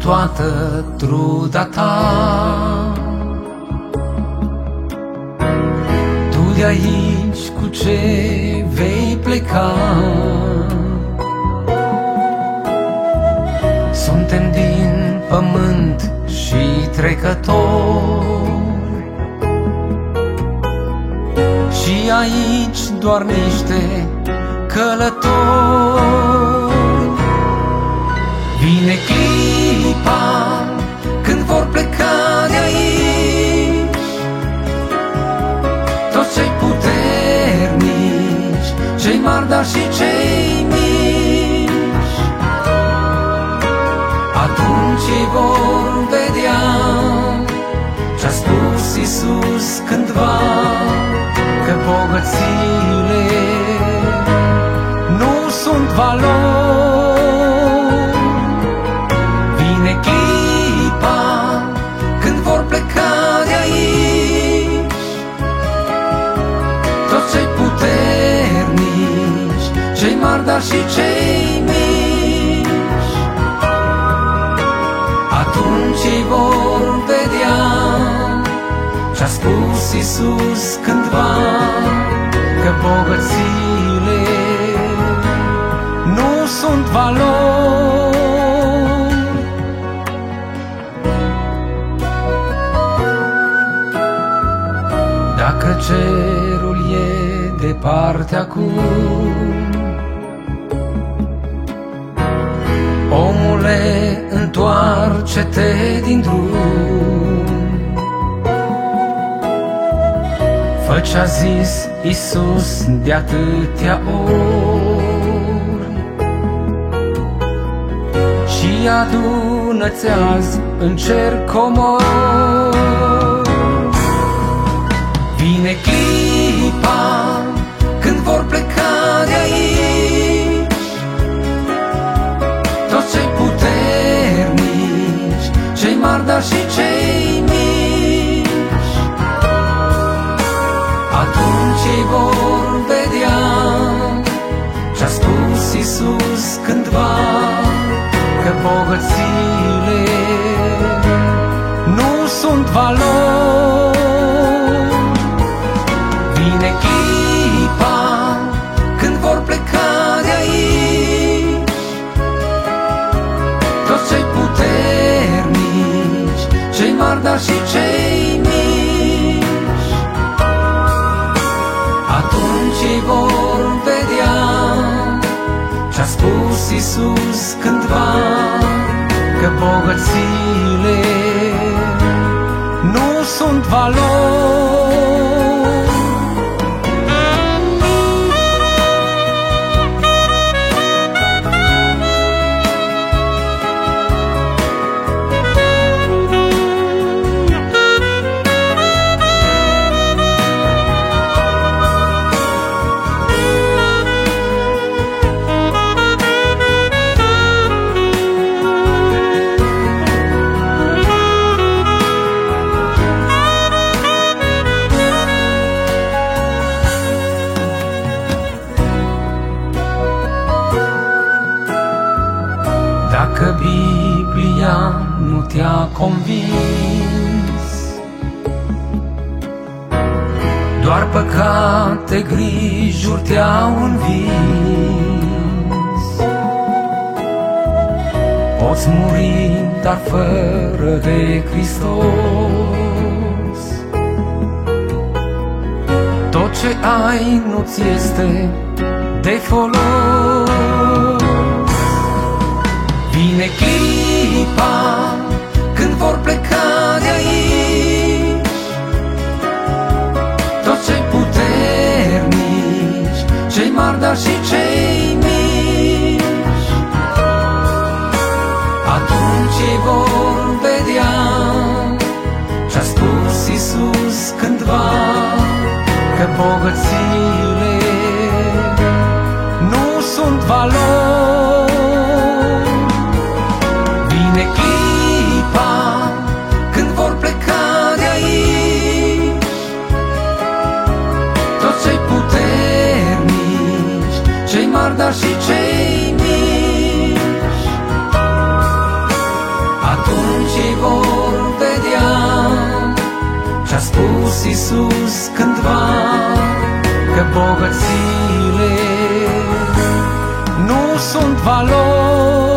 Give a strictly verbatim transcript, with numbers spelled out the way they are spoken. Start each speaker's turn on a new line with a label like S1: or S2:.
S1: toată truda ta. Tu de aici cu ce vei pleca? Suntem din pământ și trecători, și aici doar niște călători. Vine clipa când vor pleca de aici toți cei puternici, cei mari, dar și cei mici. Atunci ei vor vedea ce-a spus Iisus cândva, că bogățiile nu sunt valori. Vine clipa când vor pleca de aici toți cei puternici, cei mari, dar și cei mici. Atunci ei vor vedea ce-a spus Iisus cândva, că bogățiile nu sunt valori. Dacă cerul e departe acum, omule, întoarce-te din drum. Fă ce-a zis Iisus de atâtea ori și adună-ți azi în cer comor. Vine clipa când vor pleca de aici toți cei puternici, cei mari, dar și cei mici. Atunci ei vor vedea ce-a spus Iisus cândva, că bogățiile nu sunt valori. Vine clipa când vor pleca de aici toți cei puternici, cei mari, dar și cei mici. Atunci ei vor vedea ce-a spus Iisus cândva, că bogățiile nu sunt valori. Dacă Biblia nu te-a convins, doar păcate, grijuri te-au învins, poți muri, dar fără de Hristos. Tot ce ai nu-ți este de folos. Vine clipa când vor pleca de aici toți cei puternici, cei mari, dar și cei mici. Atunci ei vor vedea ce-a spus Iisus cândva, că bogățiile nu sunt valori. Vine clipa când vor pleca de aici toți cei puternici, cei mari, dar și cei mici. Atunci spus Iisus cândva că bogățiile nu sunt valori